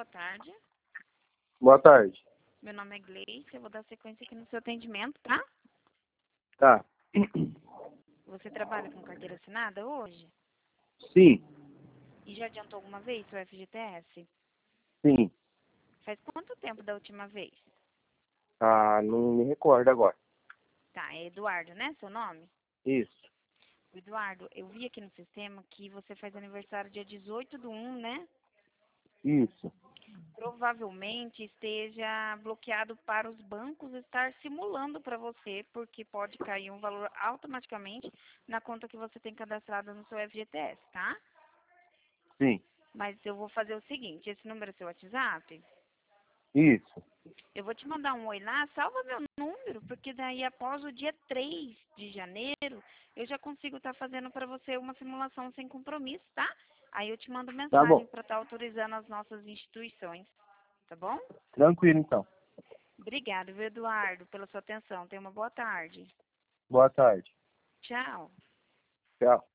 boa tarde. Boa tarde. Meu nome é Gleice, eu vou dar sequência aqui no seu atendimento, tá? Tá. Você trabalha com carteira assinada hoje? Sim, E já adiantou alguma vez seu FGTS? sim. Faz quanto tempo da última vez? Ah, não me recordo agora. Tá, é Eduardo, né, seu nome? Isso, Eduardo, eu vi aqui no sistema que você faz aniversário dia 18/1, né? isso. Provavelmente esteja bloqueado para os bancos estar simulando para você, porque pode cair um valor automaticamente na conta que você tem cadastrada no seu FGTS, tá? Sim, Mas eu vou fazer o seguinte, esse número é seu WhatsApp? isso. Eu vou te mandar um oi lá, salva meu número, porque daí após o dia 3 de janeiro, eu já consigo estar fazendo para você uma simulação sem compromisso, tá? Aí eu te mando Tá mensagem bom. para estar autorizando as nossas instituições, tá bom? Tranquilo, então. Obrigada, viu, Eduardo, pela sua atenção. Tenha uma boa tarde. Boa tarde. Tchau. Tchau.